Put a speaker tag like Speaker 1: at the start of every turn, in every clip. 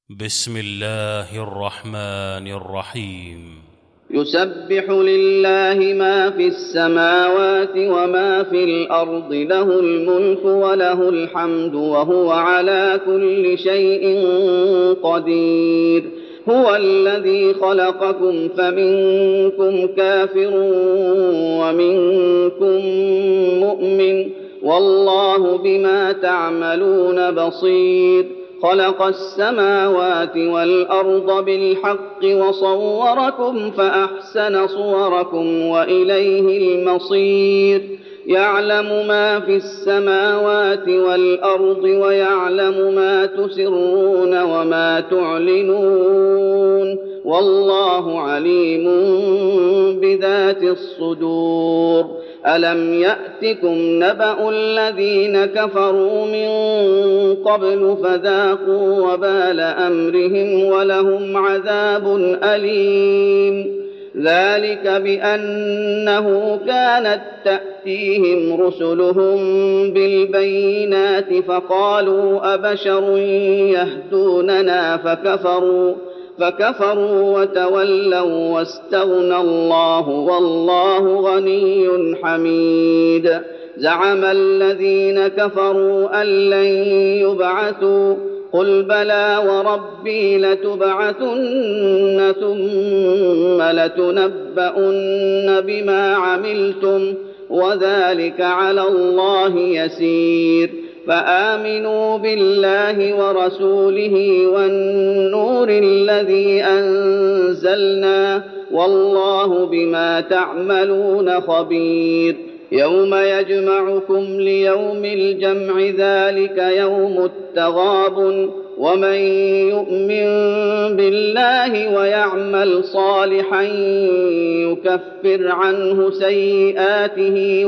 Speaker 1: بسم الله الرحمن الرحيم.
Speaker 2: يسبح لله ما في السماوات وما في الأرض، له الملك وله الحمد وهو على كل شيء قدير. هو الذي خلقكم فمنكم كافر ومنكم مؤمن، والله بما تعملون بصير. خلق السماوات والأرض بالحق وصوركم فأحسن صوركم وإليه المصير. يعلم ما في السماوات والأرض ويعلم ما تسرون وما تعلنون، والله عليم بذات الصدور. ألم يأتكم نبأ الذين كفروا من قبل فذاقوا وبال أمرهم ولهم عذاب أليم. ذلك بأنه كانت تأتيهم رسلهم بالبينات فقالوا أبشر يهدوننا فكفروا وتولوا واستغنى الله والله غني حميد. زعم الذين كفروا أن لن يبعثوا، قل بلى وربي لتبعثن ثم لتنبؤن بما عملتم وذلك على الله يسير. فآمنوا بالله ورسوله والنور الذي أنزلنا، والله بما تعملون خبير. يوم يجمعكم ليوم الجمع ذلك يوم التغابن، ومن يؤمن بالله ويعمل صالحا يكفر عنه سيئاته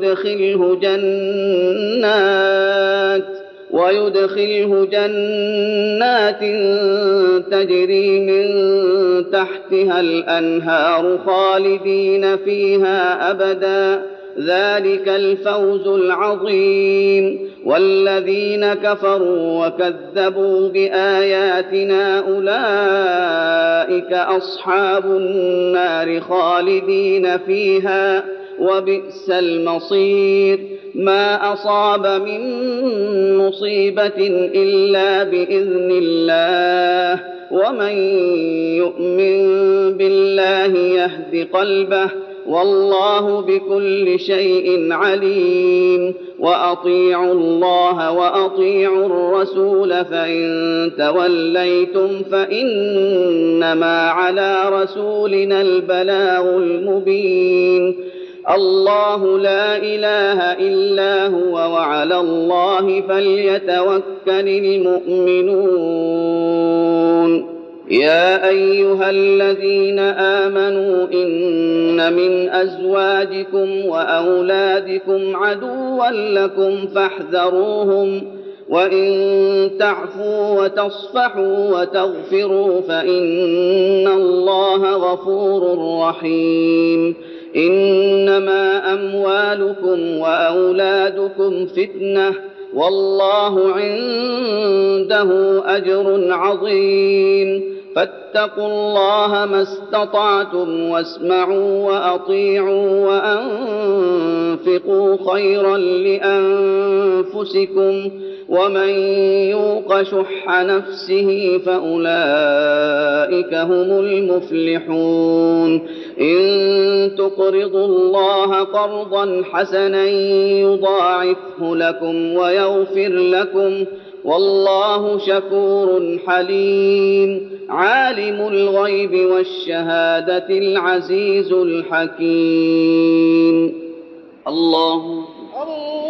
Speaker 2: ويدخله جنات تجري من تحتها الأنهار خالدين فيها أبدا، ذلك الفوز العظيم. والذين كفروا وكذبوا بآياتنا أولئك أصحاب النار خالدين فيها وبئس المصير. ما أصاب من مصيبة إلا بإذن الله، ومن يؤمن بالله يهد قلبه، والله بكل شيء عليم. وأطيعوا الله وأطيعوا الرسول، فإن توليتم فإنما على رسولنا البلاغ المبين. الله لا إله إلا هو وعلى الله فليتوكل المؤمنون. يا أيها الذين آمنوا إن من أزواجكم وأولادكم عدوا لكم فاحذروهم، وإن تعفوا وتصفحوا وتغفروا فإن الله غفور رحيم. إنما أموالكم وأولادكم فتنة، والله عنده أجر عظيم. فاتقوا الله ما استطعتم واسمعوا وأطيعوا وأنفقوا خيرا لأنفسكم، ومن يوق شح نفسه فأولئك هم المفلحون. إن تقرضوا الله قرضا حسنا يضاعفه لكم ويغفر لكم، والله شكور حليم. عالم الغيب والشهادة العزيز الحكيم. الله